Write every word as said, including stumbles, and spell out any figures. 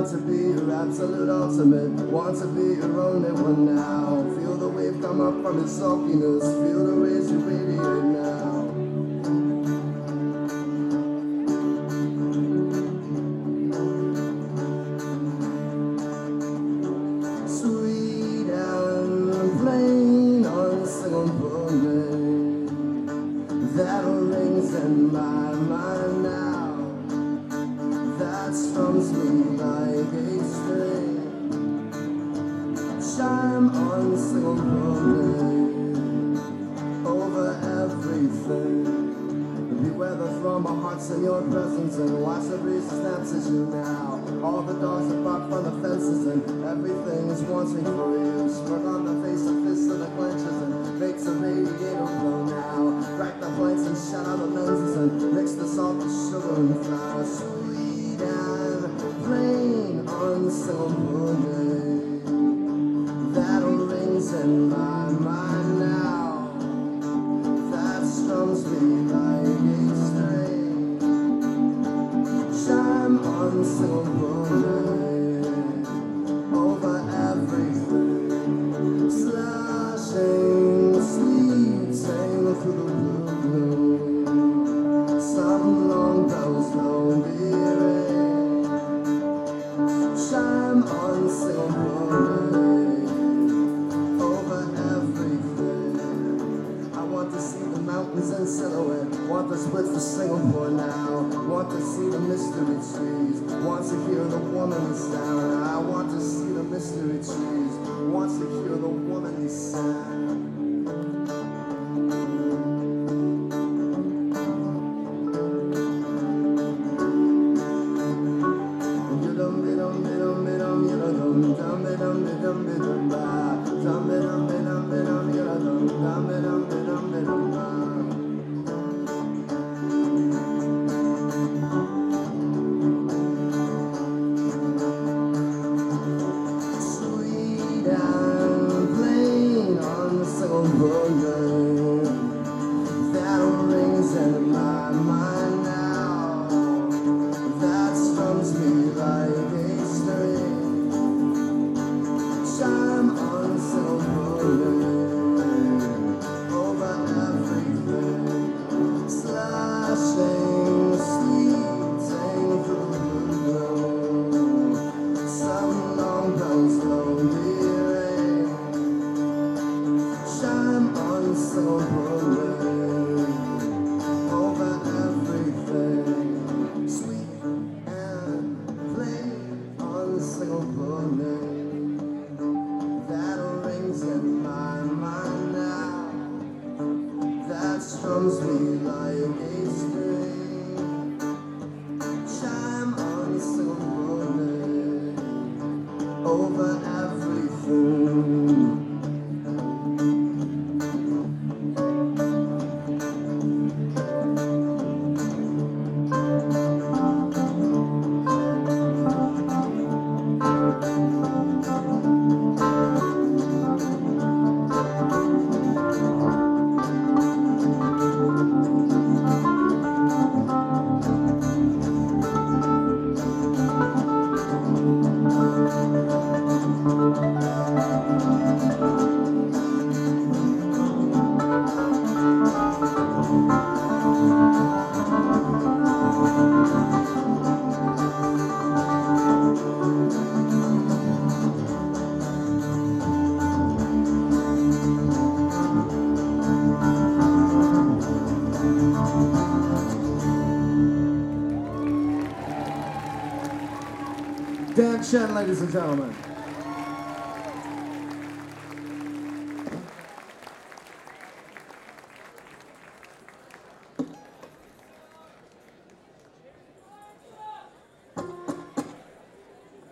want to be your absolute ultimate. Want to be your only one now. Feel the wave come up from its sulkiness. Feel the rays you radiate now. Sweet and plain unsinkable name that rings in my mind now. That strums me like a string. Chime unsinkable name over everything. Beware the thrum of hearts in your presence, and watch the breeze snaps at you now. All the dogs that bark from the fences, and everything is wanting for you. Smirk on the face of fists and the clenches, and makes a radiator glow now. Crack the planks and shut out the lenses, and mix the salt with sugar and flour. Sweet and plain unsinkable name that rings in my mind now. That strums me like a string. Chime unsinkable name over everything. Slashing, sleeting through the blue gloom. Some long bells lonely ring. Chime unsinkable name over everything. I want to see the mountains in silhouette. Want the splits for Singapore now. Want to see the mystery trees. Want to hear the womanly sound. I want to see the mystery trees. Want to hear the womanly sound. Sweet and plain unsinkable name that rings in my mind now. That strums me like a string. Chime unsinkable name over everything. Slashing, sleeting through the gloom. Some long bells lonely ring. Chime unsinkable name over everything. Sweet and plain unsinkable name that rings in my mind now. That strums me like a string. Chime unsinkable name over everything. Dan Chen, ladies and gentlemen.